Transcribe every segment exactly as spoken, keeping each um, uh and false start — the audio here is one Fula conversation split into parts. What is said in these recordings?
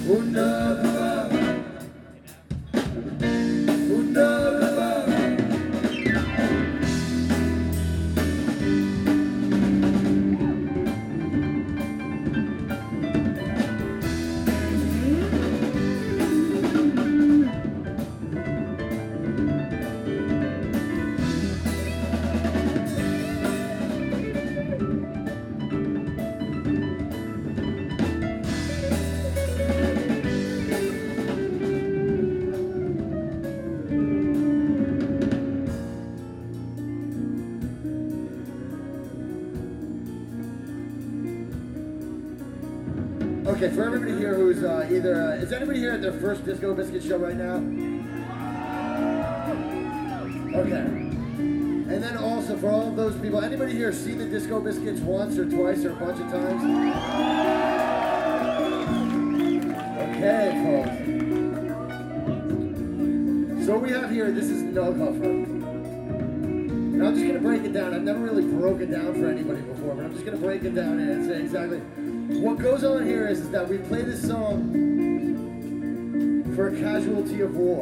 Okay, for everybody here who's uh, either, uh, is anybody here at their first Disco Biscuit show right now? Okay. And then also for all of those people, anybody here seen the Disco Biscuits once or twice or a bunch of times? Okay, folks. So what we have here, this is Nugghuffer. And I'm just gonna break it down. I've never really broken down for anybody before, but I'm just gonna break it down and say exactly what goes on here is, is that we play this song for a casualty of war.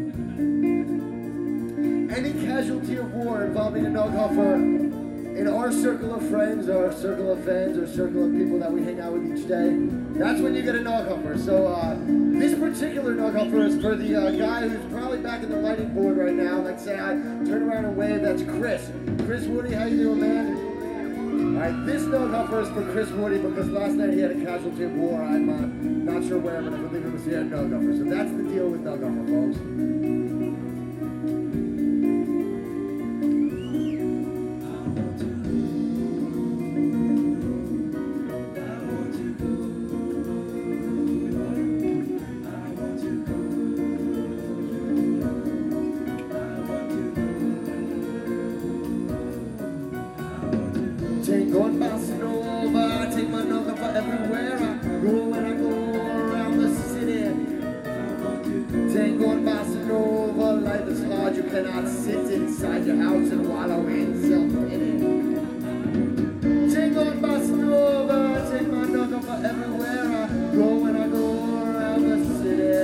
Any casualty of war involving a Nugghuffer in our circle of friends, our circle of fans, or circle of people that we hang out with each day, that's when you get a Nugghuffer. So uh, this particular Nugghuffer is for the uh, guy who's probably back in the lighting board right now. Like say I turn around and wave, that's Chris. Chris Woody, how you doing, man? Alright, this Nugghuffer is for Chris Woody because last night he had a casualty of war. I'm uh, not sure where, but I believe it was here at Nugghuffer. So that's the deal with Nugghuffer, folks. Take on Barcelona, take my Nugghuffer everywhere I go when I go around the city. Take on Barcelona, life is hard, you cannot sit inside your house and wallow in self-pity. Take on Barcelona, take my Nugghuffer everywhere I go when I go around the city.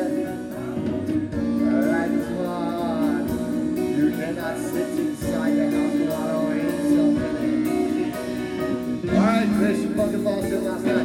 Life is hard, you cannot sit inside your house and wallow in self-pity. Alright, Chris, you fucking lost it last night.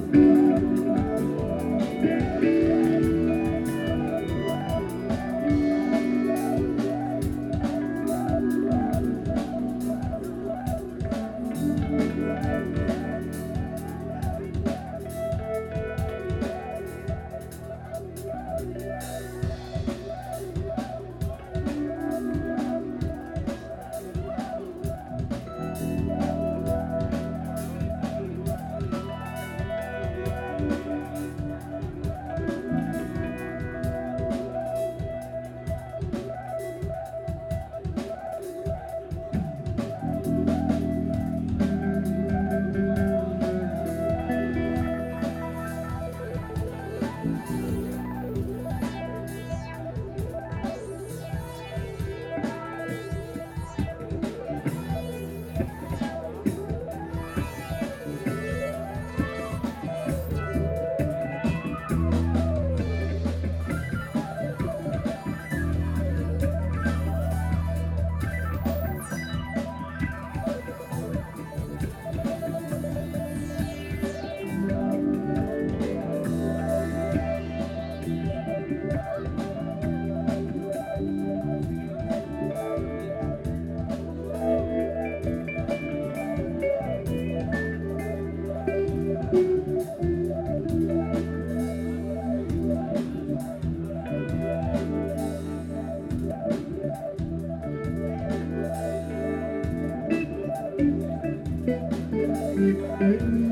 Thank you.